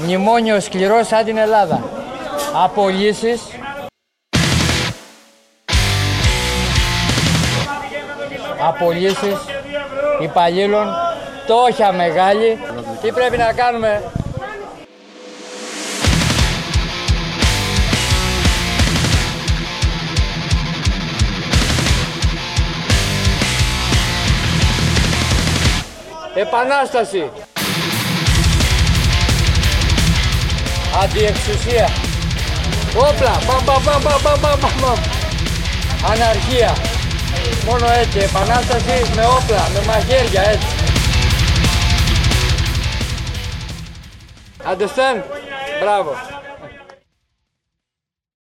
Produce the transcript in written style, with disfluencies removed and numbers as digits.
Μνημόνιο σκληρό σαν την Ελλάδα. Απολύσεις. Απολύσεις υπαλλήλων. Τόχια μεγάλη. Τι πρέπει να κάνουμε? Επανάσταση. Αντιεξουσία. Όπλα. Παμ. Αναρχία. Μόνο έτσι. Επανάσταση με όπλα, με μαχαίρια, έτσι. Understand? Μπράβο.